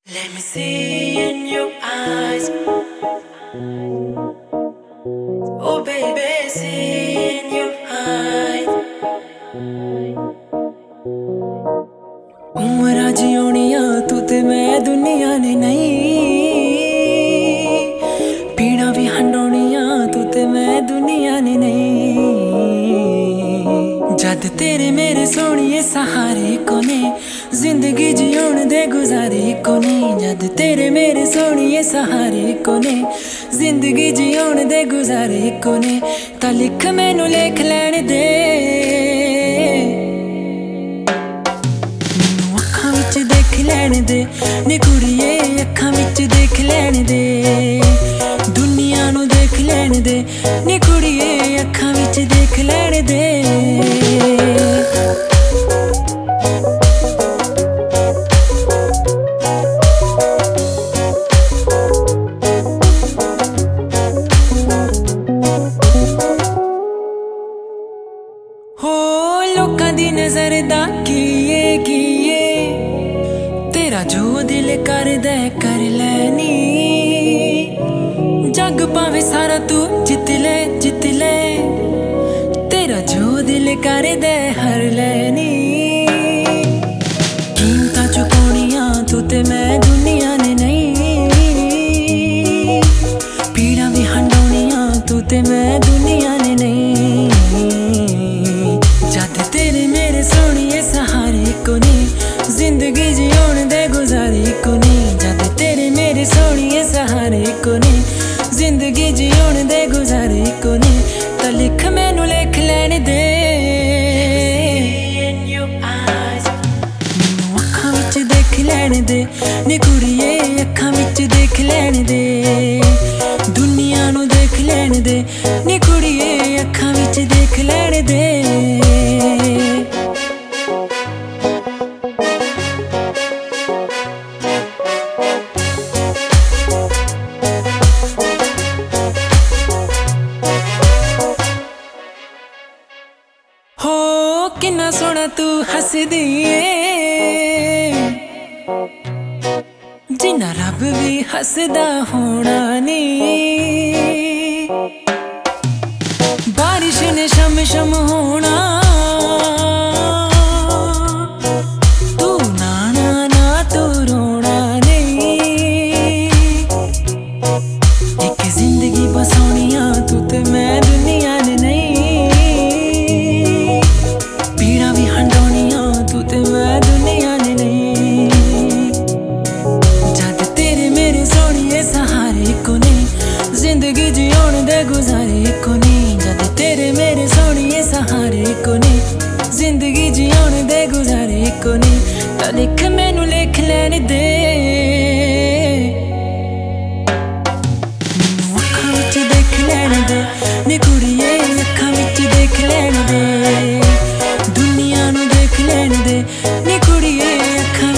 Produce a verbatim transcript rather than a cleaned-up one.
Let me see in your eyes. Oh baby, see in your eyes. उम्र जियोनिया तू ते मैं दुनिया ने नहीं, पीड़ा भी हंडोनिया तू ते मैं दुनिया ने नहीं। जद तेरे मेरे सोनिए सहारे कोने, जिंदगी जियोन दे गुजारे कोने। जद तेरे मेरे सोनिए सहारे कोने, जिंदगी जियोन दे गुजारे कोने। तां लिख मैनू लिख लैण दे, देख लैण दे नी कुड़िए, अखां विच देख लैण दे। दुनिया नू देख लैण दे नी कुड़िए, अखां विच देख लैण दे। हो लोकां दी नज़र दा कीए कीए, तेरा जो दिल करदा कर लैनी। जग पावे सारा तू जित ले जित ले, तेरा जो दिल करदा हर लैनी। कीमतां चुकाउणियां तू ते मैं दुनिया ने नहीं, पीड़ा भी हंडोणियां तू ते मैं दुनिया ने नहीं। जद तेरे मेरे सोनिए सहारे कोने, जिंदगी जियोन दे गुजारे कोने। जद तेरे मेरे सोनिए सहारे कोने, जिंदगी जियोन दे गुजारे कोने। तां लिख मैनू लिख लैण दे, मैनू अखां विच देख लैण दे नी कुड़िए, अखां विच देख लैण दे। दुनिया नू देख लैण दे नी कुड़िए, अखां विच देख लैण दे। हो किन्ना सोहना तू हसदी ऐ, जिन्ना रब भी हसदा होना नी। बारिश ने शम शम होना, तू नाना ना तू रोना नहीं। एक जिंदगी बसाउणिया तू ते मैं दुनिया ने नहीं, पीड़ा भी हंडोणिया तू ते मैं दुनिया ने नहीं। जद तेरे मेरे सोनिए सहारे कोने, जिंदगी जियोन दे गुजारे कोने। जद तेरे मेरे सोनिए सहारे कोने, जिंदगी जियोन दे गुजारे कोने। तां लिख मैनू लिख लैण दे, मैनू अखां विच देख लैण दे नी कुड़िए, अखां विच देख लैण दे। दुनिया नू देख लैण दे नी कुड़िए, अखां